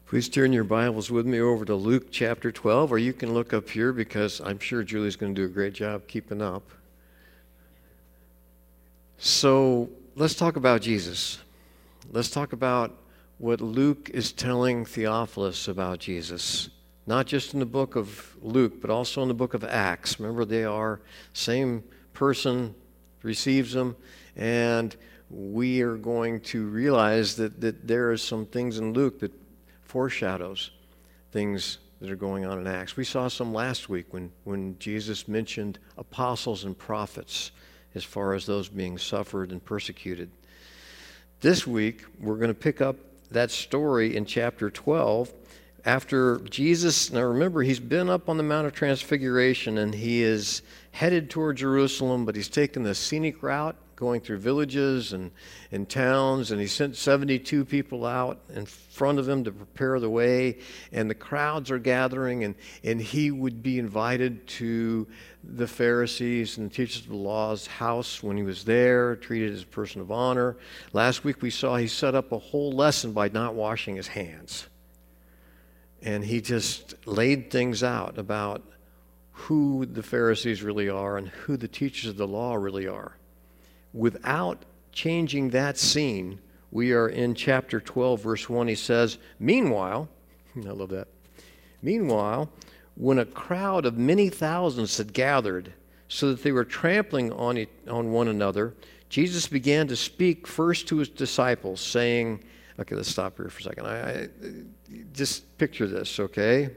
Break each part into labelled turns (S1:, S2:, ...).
S1: Please turn your Bibles with me over to Luke chapter 12, or you can look up here because I'm sure Julie's going to do a great job keeping up. So let's talk about Jesus. Let's talk about what Luke is telling Theophilus about Jesus. Not just in the book of Luke, but also in the book of Acts. Remember, they are same person receives them, and we are going to realize that there are some things in Luke that foreshadows things that are going on in Acts. We saw some last week when Jesus mentioned apostles and prophets as far as those being suffered and persecuted. This week, we're going to pick up that story in chapter 12 after Jesus, now remember, he's been up on the Mount of Transfiguration and he is headed toward Jerusalem, but he's taken the scenic route going through villages and towns, and he sent 72 people out in front of him to prepare the way, and the crowds are gathering, and he would be invited to the Pharisees and the teachers of the law's house when he was there, treated as a person of honor. Last week we saw he set up a whole lesson by not washing his hands, and he just laid things out about who the Pharisees really are and who the teachers of the law really are. Without changing that scene, we are in chapter 12, verse 1. He says, Meanwhile, I love that. Meanwhile, when a crowd of many thousands had gathered so that they were trampling on one another, Jesus began to speak first to his disciples, saying, okay, let's stop here for a second. I just picture this, okay?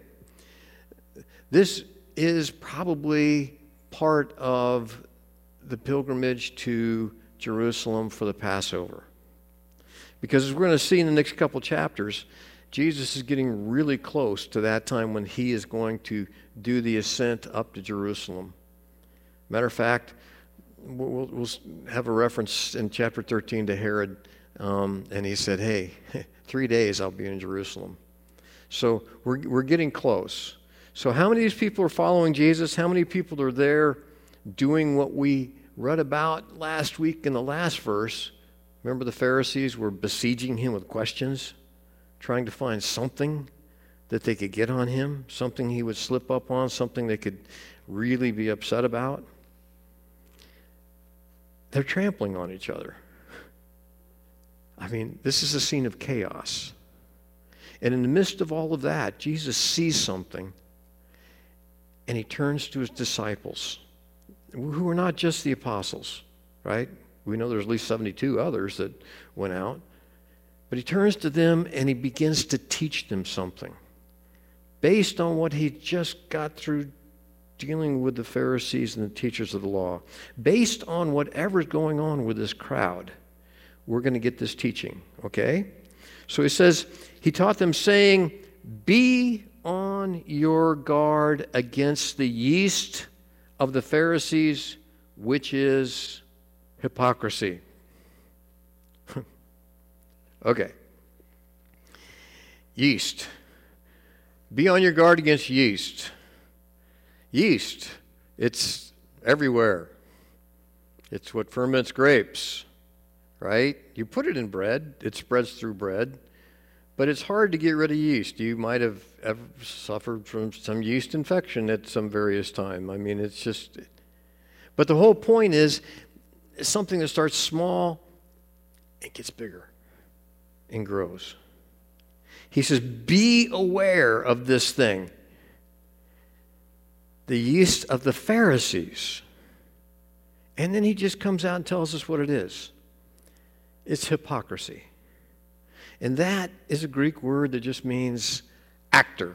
S1: This is probably part of the pilgrimage to Jerusalem for the Passover. Because as we're going to see in the next couple chapters, Jesus is getting really close to that time when he is going to do the ascent up to Jerusalem. Matter of fact, we'll have a reference in chapter 13 to Herod, and he said, hey, 3 days I'll be in Jerusalem. So we're getting close. So how many of these people are following Jesus? How many people are there doing what we read about last week in the last verse? Remember, the Pharisees were besieging him with questions, trying to find something that they could get on him, something he would slip up on, something they could really be upset about. They're trampling on each other. I mean, this is a scene of chaos. And in the midst of all of that, Jesus sees something, and he turns to his disciples, who are not just the apostles, right? We know there's at least 72 others that went out. But he turns to them and he begins to teach them something based on what he just got through dealing with the Pharisees and the teachers of the law. Based on whatever's going on with this crowd, we're going to get this teaching, okay? So he says, he taught them saying, "Be on your guard against the yeast of the Pharisees, which is hypocrisy." Okay. Yeast. Be on your guard against yeast. Yeast, it's everywhere. It's what ferments grapes, right? You put it in bread, it spreads through bread, but it's hard to get rid of yeast. You might have ever suffered from some yeast infection at some various time. I mean, it's just... But the whole point is, it's something that starts small, it gets bigger and grows. He says, be aware of this thing. The yeast of the Pharisees. And then he just comes out and tells us what it is. It's hypocrisy. And that is a Greek word that just means actor.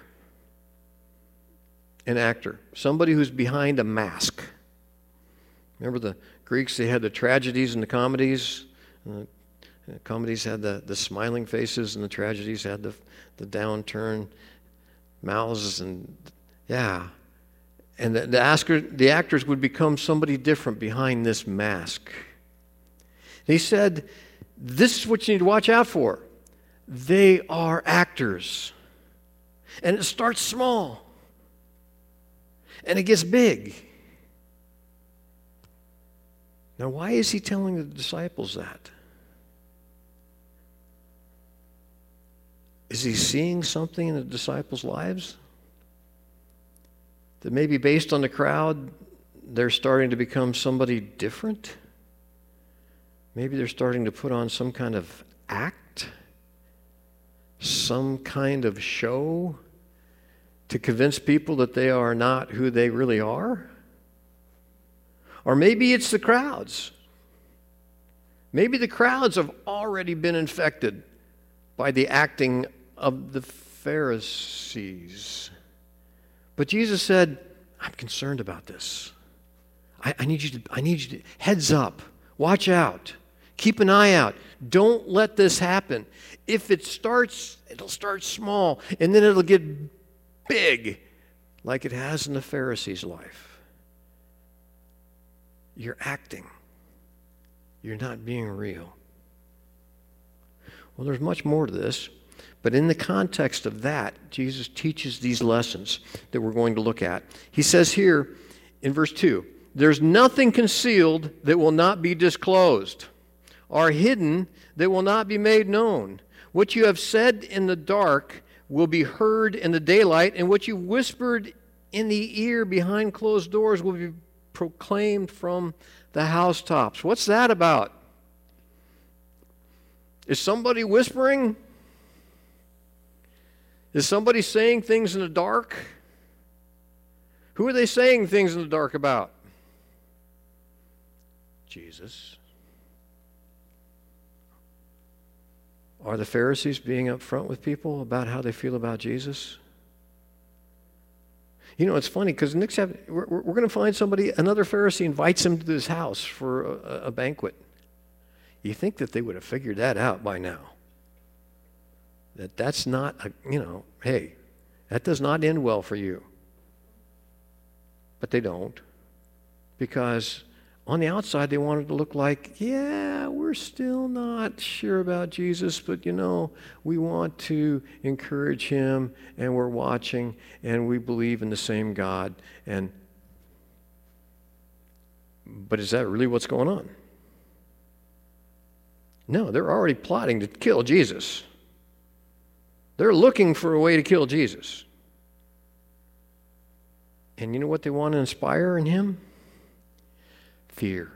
S1: An actor. Somebody who's behind a mask. Remember the Greeks, they had the tragedies and the comedies. The comedies had the smiling faces, and the tragedies had the downturned mouths, and yeah. And the actors would become somebody different behind this mask. And he said, this is what you need to watch out for. They are actors. And it starts small. And it gets big. Now, why is he telling the disciples that? Is he seeing something in the disciples' lives? That maybe based on the crowd, they're starting to become somebody different? Maybe they're starting to put on some kind of act, some kind of show to convince people that they are not who they really are? Or maybe it's the crowds. Maybe the crowds have already been infected by the acting of the Pharisees. But Jesus said, I'm concerned about this. I need you to, heads up, watch out, keep an eye out. Don't let this happen. If it starts, it'll start small, and then it'll get big, like it has in the Pharisees' life. You're acting. You're not being real. Well, there's much more to this, but in the context of that, Jesus teaches these lessons that we're going to look at. He says here in verse 2, there's nothing concealed that will not be disclosed, or hidden that will not be made known. What you have said in the dark will be heard in the daylight, and what you whispered in the ear behind closed doors will be proclaimed from the housetops. What's that about? Is somebody whispering? Is somebody saying things in the dark? Who are they saying things in the dark about? Jesus. Are the Pharisees being upfront with people about how they feel about Jesus? You know, it's funny because next time we're going to find somebody, another Pharisee invites him to this house for a banquet. You think that they would have figured that out by now. That's not, hey, that does not end well for you. But they don't. Because on the outside, they wanted to look like, yeah, we're still not sure about Jesus, but we want to encourage him, and we're watching, and we believe in the same God. But is that really what's going on? No, they're already plotting to kill Jesus. They're looking for a way to kill Jesus. And you know what they want to inspire in him? Fear.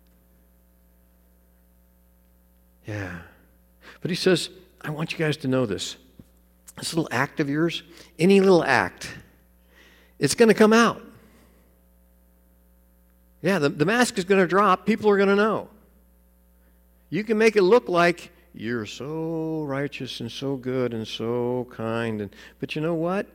S1: Yeah. But he says, I want you guys to know this. This little act of yours, any little act, it's going to come out. Yeah, the mask is going to drop. People are going to know. You can make it look like you're so righteous and so good and so kind. But you know what?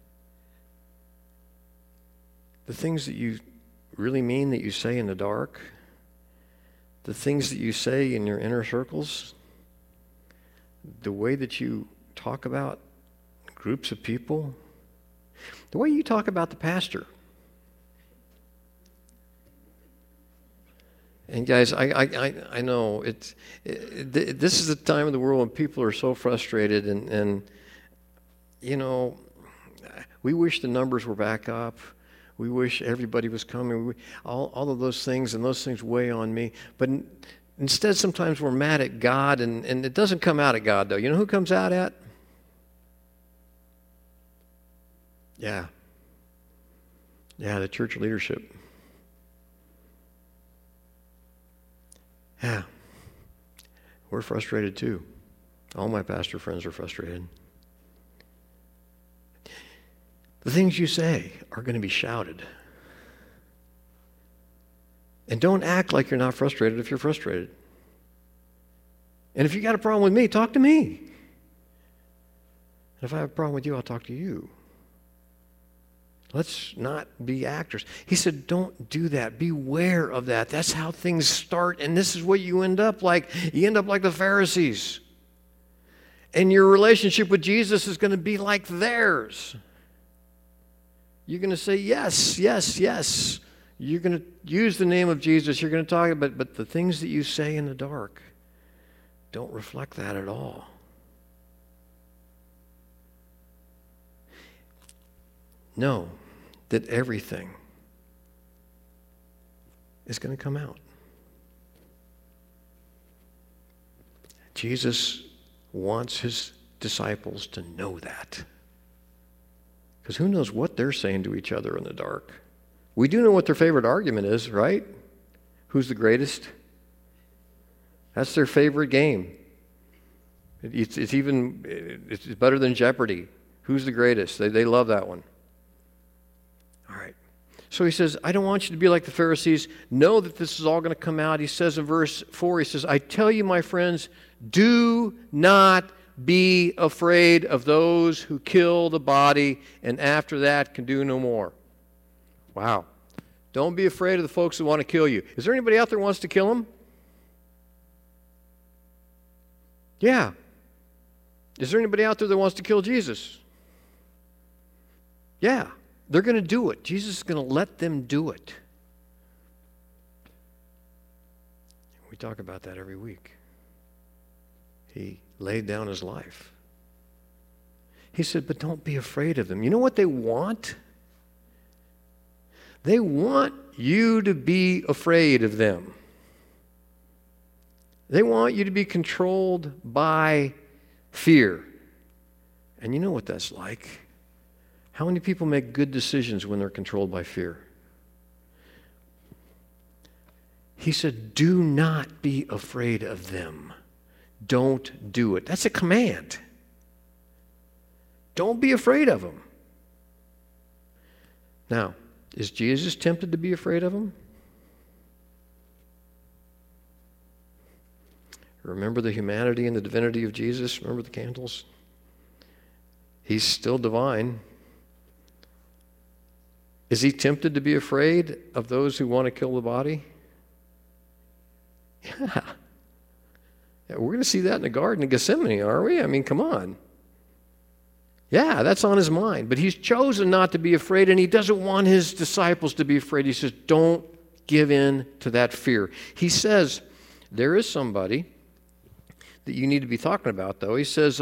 S1: The things that you really mean that you say in the dark, the things that you say in your inner circles, the way that you talk about groups of people, the way you talk about the pastor. And guys, I know this is the time of the world when people are so frustrated, and we wish the numbers were back up. We wish everybody was coming. All of those things, and those things weigh on me. But instead, sometimes we're mad at God, and it doesn't come out at God, though. You know who comes out at? Yeah, the church leadership. Yeah, we're frustrated too. All my pastor friends are frustrated. The things you say are going to be shouted. And don't act like you're not frustrated if you're frustrated. And if you got a problem with me, talk to me. And if I have a problem with you, I'll talk to you. Let's not be actors. He said, don't do that. Beware of that. That's how things start, and this is what you end up like. You end up like the Pharisees. And your relationship with Jesus is going to be like theirs. You're going to say, yes, yes, yes. You're going to use the name of Jesus. You're going to talk about, but the things that you say in the dark don't reflect that at all. Know that everything is going to come out. Jesus wants his disciples to know that. Because who knows what they're saying to each other in the dark. We do know what their favorite argument is, right? Who's the greatest? That's their favorite game. It's better than Jeopardy. Who's the greatest? They love that one. All right. So he says, I don't want you to be like the Pharisees. Know that this is all going to come out. He says in verse 4, he says, I tell you, my friends, do not be afraid of those who kill the body and after that can do no more. Wow. Don't be afraid of the folks who want to kill you. Is there anybody out there who wants to kill him? Yeah. Is there anybody out there that wants to kill Jesus? Yeah. They're going to do it. Jesus is going to let them do it. We talk about that every week. He laid down his life. He said, but don't be afraid of them. You know what they want? They want you to be afraid of them. They want you to be controlled by fear. And you know what that's like. How many people make good decisions when they're controlled by fear? He said, do not be afraid of them. Don't do it. That's a command. Don't be afraid of them. Now, is Jesus tempted to be afraid of them? Remember the humanity and the divinity of Jesus? Remember the candles? He's still divine. Is he tempted to be afraid of those who want to kill the body? Yeah. We're going to see that in the Garden of Gethsemane, are we? I mean, come on. Yeah, that's on his mind. But he's chosen not to be afraid, and he doesn't want his disciples to be afraid. He says, don't give in to that fear. He says, there is somebody that you need to be talking about, though. He says,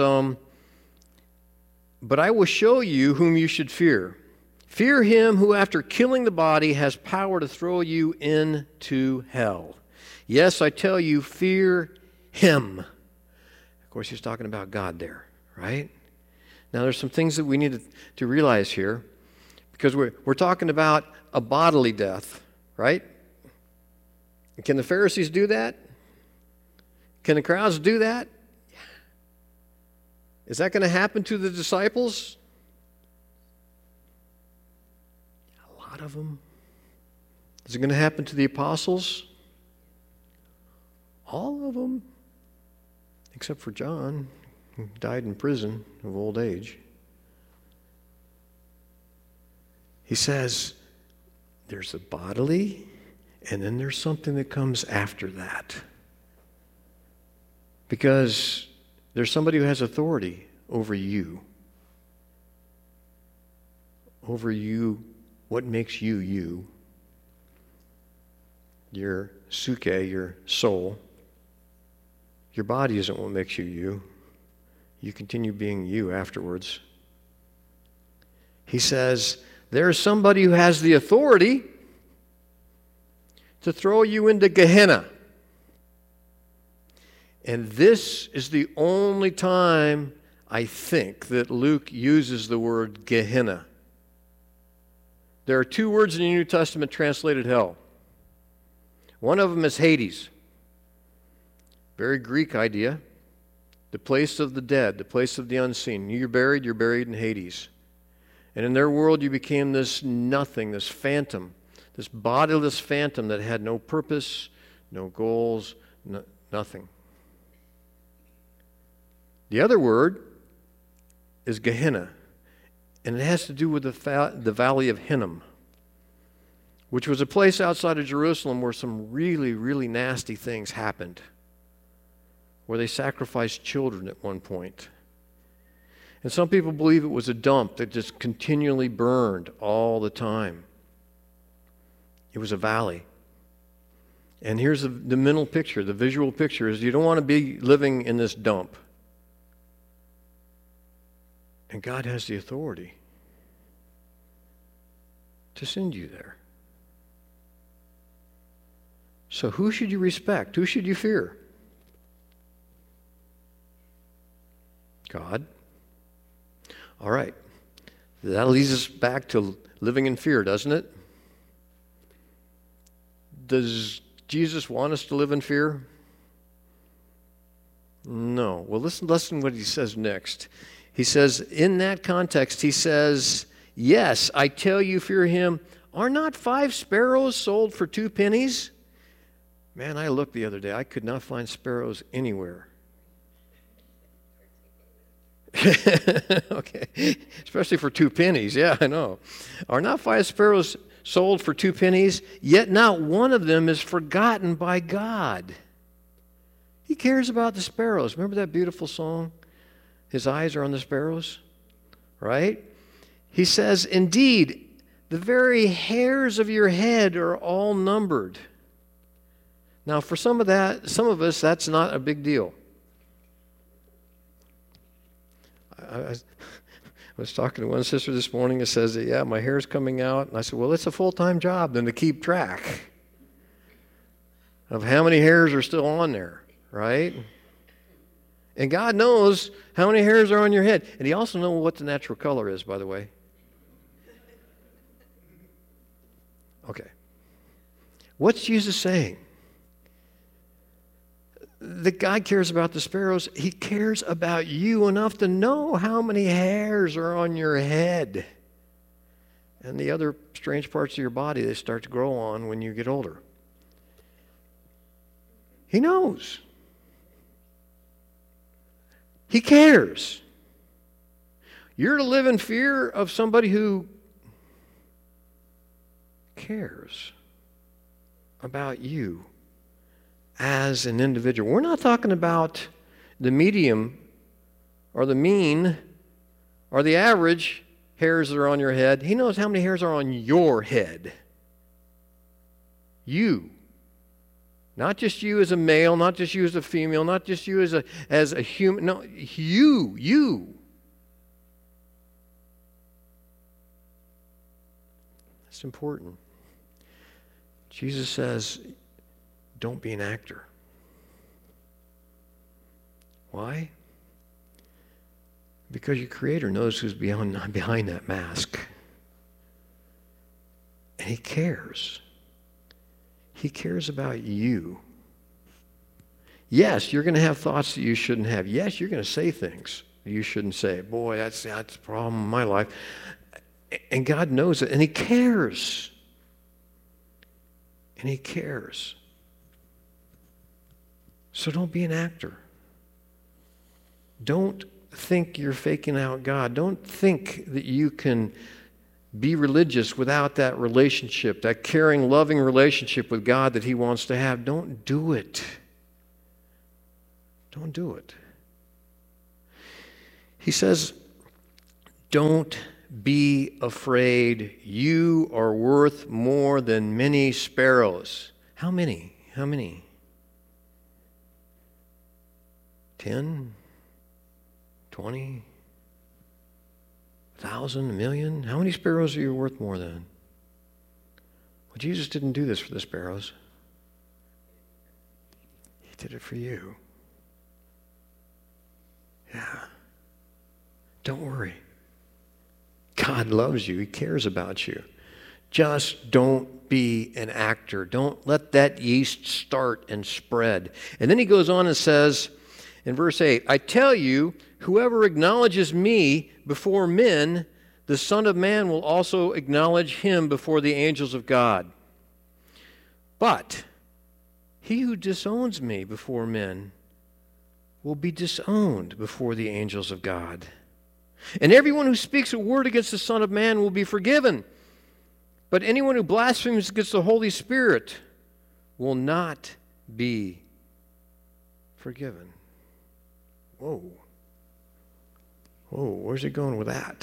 S1: but I will show you whom you should fear. Fear him who after killing the body has power to throw you into hell. Yes, I tell you, fear him. Of course, he's talking about God there, right? Now, there's some things that we need to realize here, because we're talking about a bodily death, right? Can the Pharisees do that? Can the crowds do that? Yeah. Is that going to happen to the disciples? A lot of them. Is it going to happen to the apostles? All of them. Except for John, who died in prison of old age. He says, there's a bodily, and then there's something that comes after that. Because there's somebody who has authority over you. Over you, what makes you you. Your suke, your soul. Your body isn't what makes you you. You continue being you afterwards. He says, there's somebody who has the authority to throw you into Gehenna. And this is the only time, I think, that Luke uses the word Gehenna. There are two words in the New Testament translated hell. One of them is Hades. Very Greek idea. The place of the dead, the place of the unseen. You're buried in Hades. And in their world, you became this nothing, this phantom, this bodiless phantom that had no purpose, no goals, nothing. The other word is Gehenna, and it has to do with the Valley of Hinnom, which was a place outside of Jerusalem where some really, really nasty things happened, where they sacrificed children at one point. And some people believe it was a dump that just continually burned all the time. It was a valley. And here's the mental picture, the visual picture is you don't want to be living in this dump. And God has the authority to send you there. So who should you respect? Who should you fear? God. All right. That leads us back to living in fear, doesn't it? Does Jesus want us to live in fear? No. Well, listen to what he says next. He says, in that context, he says, yes, I tell you, fear him. Are not 5 sparrows sold for 2 pennies? Man, I looked the other day. I could not find sparrows anywhere. Okay, especially for 2 pennies. Yeah, I know. Are not 5 sparrows sold for 2 pennies? Yet not one of them is forgotten by God. He cares about the sparrows. Remember that beautiful song? His eyes are on the sparrows, right? He says, indeed, the very hairs of your head are all numbered. Now, for some of us, that's not a big deal. I was talking to one sister this morning and says, yeah, my hair's coming out. And I said, well, it's a full-time job then to keep track of how many hairs are still on there, right? And God knows how many hairs are on your head. And he also knows what the natural color is, by the way. Okay. What's Jesus saying? That God cares about the sparrows. He cares about you enough to know how many hairs are on your head. And the other strange parts of your body they start to grow on when you get older. He knows. He cares. You're to live in fear of somebody who cares about you as an individual. We're not talking about the medium or the mean or the average hairs that are on your head. He knows how many hairs are on your head. You. Not just you as a male, not just you as a female, not just you as a human. No, you. That's important. Jesus says, don't be an actor. Why? Because your Creator knows who's behind that mask. And He cares. He cares about you. Yes, you're going to have thoughts that you shouldn't have. Yes, you're going to say things you shouldn't say. Boy, that's a problem in my life. And God knows it, and He cares. And He cares. So don't be an actor. Don't think you're faking out God. Don't think that you can be religious without that relationship, that caring, loving relationship with God that He wants to have. Don't do it. Don't do it. He says, don't be afraid. You are worth more than many sparrows. How many? How many? 10? 20? 1,000? 1,000,000? How many sparrows are you worth more than? Well, Jesus didn't do this for the sparrows. He did it for you. Yeah. Don't worry. God loves you. He cares about you. Just don't be an actor. Don't let that yeast start and spread. And then he goes on and says in verse 8, I tell you, whoever acknowledges me before men, the Son of Man will also acknowledge him before the angels of God. But he who disowns me before men will be disowned before the angels of God. And everyone who speaks a word against the Son of Man will be forgiven. But anyone who blasphemes against the Holy Spirit will not be forgiven. Whoa. Whoa, where's he going with that?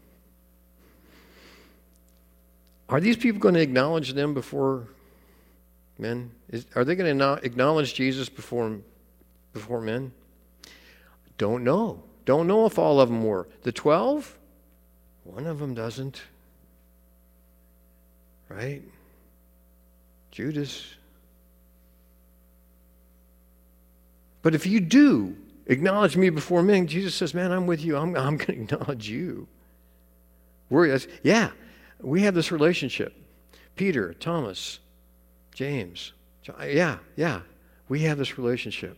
S1: Are these people going to acknowledge them before men? Are they going to acknowledge Jesus before men? Don't know. Don't know if all of them were. The 12? One of them doesn't. Right? Judas. But if you do acknowledge me before men. Jesus says, man, I'm with you. I'm going to acknowledge you. Yeah, we have this relationship. Peter, Thomas, James. John, yeah, we have this relationship.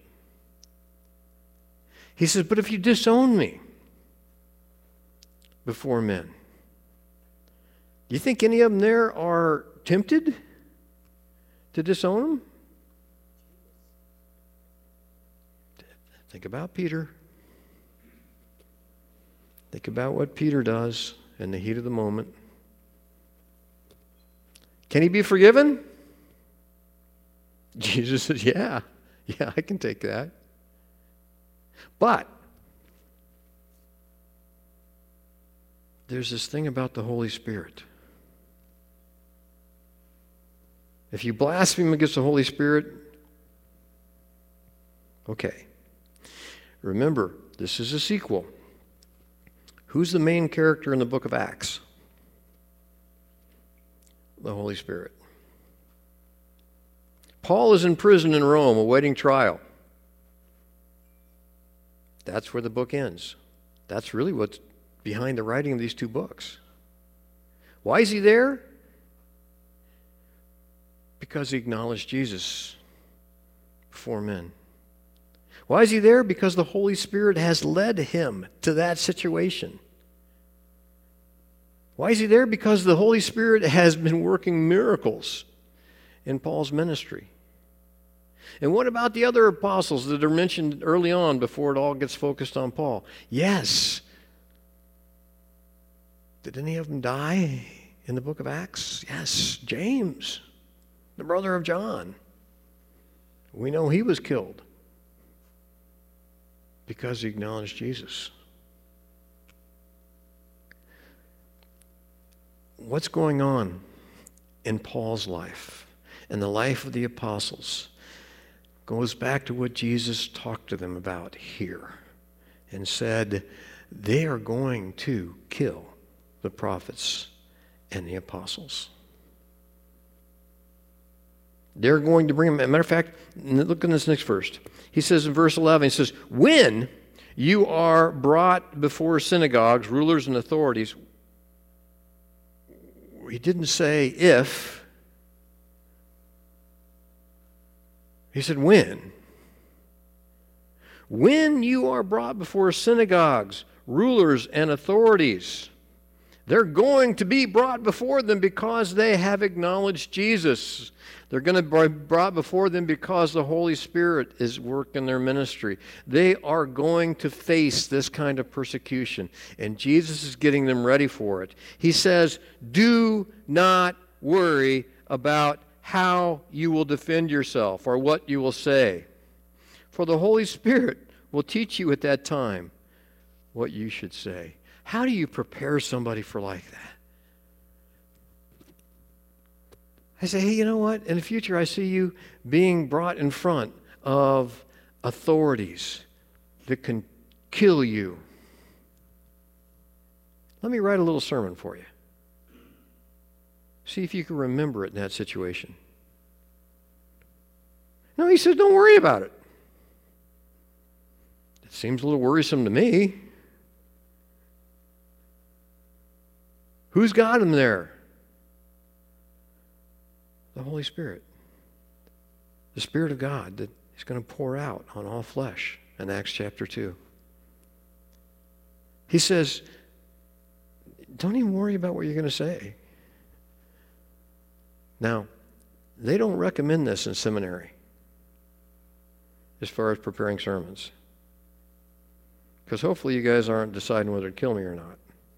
S1: He says, but if you disown me before men, do you think any of them there are tempted to disown him? Think about Peter. Think about what Peter does in the heat of the moment. Can he be forgiven? Jesus says, yeah, I can take that. But there's this thing about the Holy Spirit. If you blaspheme against the Holy Spirit, okay. Remember, this is a sequel. Who's the main character in the book of Acts? The Holy Spirit. Paul is in prison in Rome awaiting trial. That's where the book ends. That's really what's behind the writing of these two books. Why is he there? Because he acknowledged Jesus before men. Why is he there? Because the Holy Spirit has led him to that situation. Why is he there? Because the Holy Spirit has been working miracles in Paul's ministry. And what about the other apostles that are mentioned early on before it all gets focused on Paul? Yes. Did any of them die in the book of Acts? Yes. James, the brother of John. We know he was killed because he acknowledged Jesus. What's going on in Paul's life and the life of the apostles goes back to what Jesus talked to them about here and said they are going to kill the prophets and the apostles. They're going to bring them. As a matter of fact, look in this next verse. He says in verse 11, he says, when you are brought before synagogues, rulers, and authorities, he didn't say if. He said when. When you are brought before synagogues, rulers, and authorities, they're going to be brought before them because they have acknowledged Jesus. They're going to be brought before them because the Holy Spirit is working their ministry. They are going to face this kind of persecution, and Jesus is getting them ready for it. He says, do not worry about how you will defend yourself or what you will say, for the Holy Spirit will teach you at that time what you should say. How do you prepare somebody for like that? I say, hey, you know what? In the future, I see you being brought in front of authorities that can kill you. Let me write a little sermon for you. See if you can remember it in that situation. No, he says, don't worry about it. It seems a little worrisome to me. Who's got him there? The Holy Spirit. The Spirit of God that is going to pour out on all flesh in Acts chapter 2. He says, don't even worry about what you're going to say. Now, they don't recommend this in seminary as far as preparing sermons. Because hopefully you guys aren't deciding whether to kill me or not.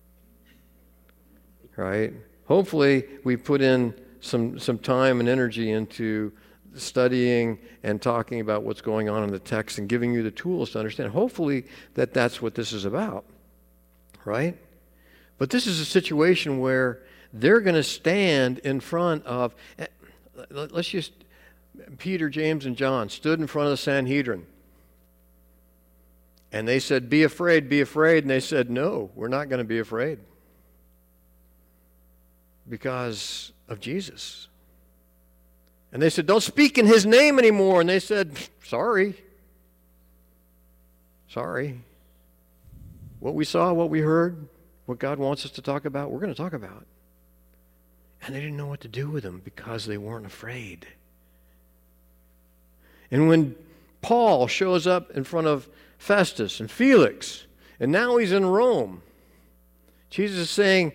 S1: Right? Hopefully we put in some time and energy into studying and talking about what's going on in the text and giving you the tools to understand. Hopefully that's what this is about. Right? But this is a situation where they're going to stand in front of, let's just, Peter, James, and John stood in front of the Sanhedrin. And they said, be afraid, be afraid. And they said, no, we're not going to be afraid. Because of Jesus. And they said, don't speak in his name anymore. And they said, sorry. Sorry. What we saw, what we heard, what God wants us to talk about, we're going to talk about. And they didn't know what to do with him because they weren't afraid. And when Paul shows up in front of Festus and Felix, and now he's in Rome, Jesus is saying,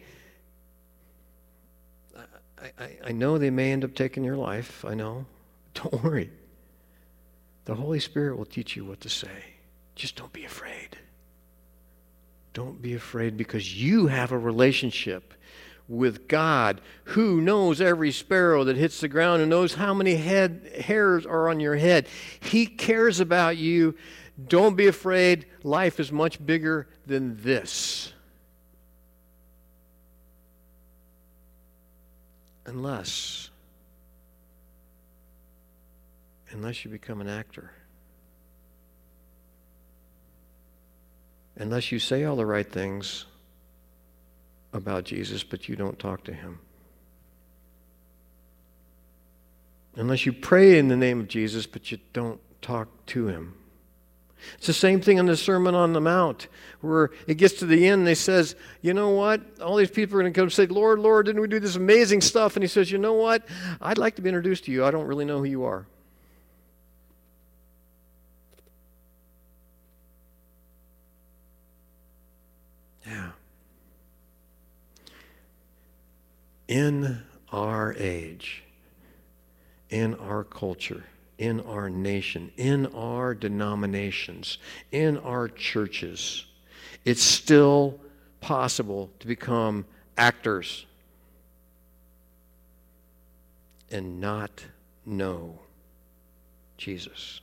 S1: I know they may end up taking your life. I know. Don't worry. The Holy Spirit will teach you what to say. Just don't be afraid. Don't be afraid, because you have a relationship with God, who knows every sparrow that hits the ground and knows how many hairs are on your head. He cares about you. Don't be afraid. Life is much bigger than this. Unless you become an actor. Unless you say all the right things about Jesus, but you don't talk to him. Unless you pray in the name of Jesus, but you don't talk to him. It's the same thing in the Sermon on the Mount, where it gets to the end and he says, you know what? All these people are going to come and say, Lord, Lord, didn't we do this amazing stuff? And he says, you know what? I'd like to be introduced to you. I don't really know who you are. Yeah. In our age, in our culture, in our nation, in our denominations, in our churches, it's still possible to become actors and not know Jesus.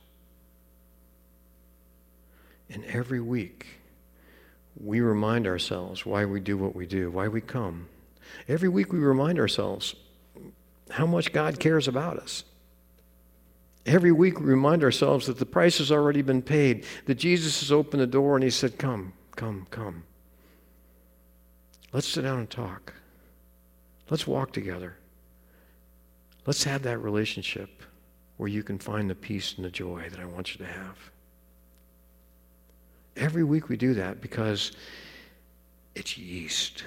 S1: And every week, we remind ourselves why we do what we do, why we come. Every week we remind ourselves how much God cares about us. Every week we remind ourselves that the price has already been paid, that Jesus has opened the door and he said, come, come, come. Let's sit down and talk. Let's walk together. Let's have that relationship where you can find the peace and the joy that I want you to have. Every week we do that because it's yeast.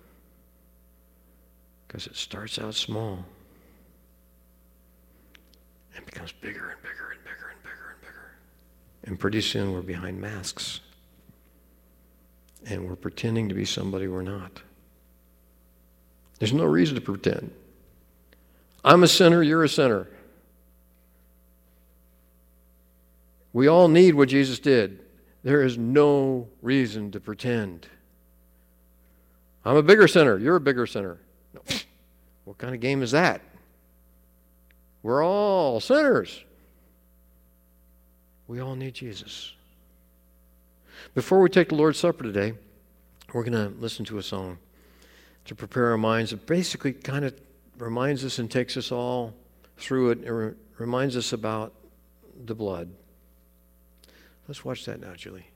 S1: Because it starts out small and becomes bigger and bigger and bigger and bigger and bigger. And pretty soon we're behind masks. And we're pretending to be somebody we're not. There's no reason to pretend. I'm a sinner, you're a sinner. We all need what Jesus did. There is no reason to pretend. I'm a bigger sinner, you're a bigger sinner. No. What kind of game is that? We're all sinners. We all need Jesus. Before we take the Lord's Supper today, we're going to listen to a song to prepare our minds. It basically kind of reminds us and takes us all through it. It reminds us about the blood. Let's watch that now, Julie.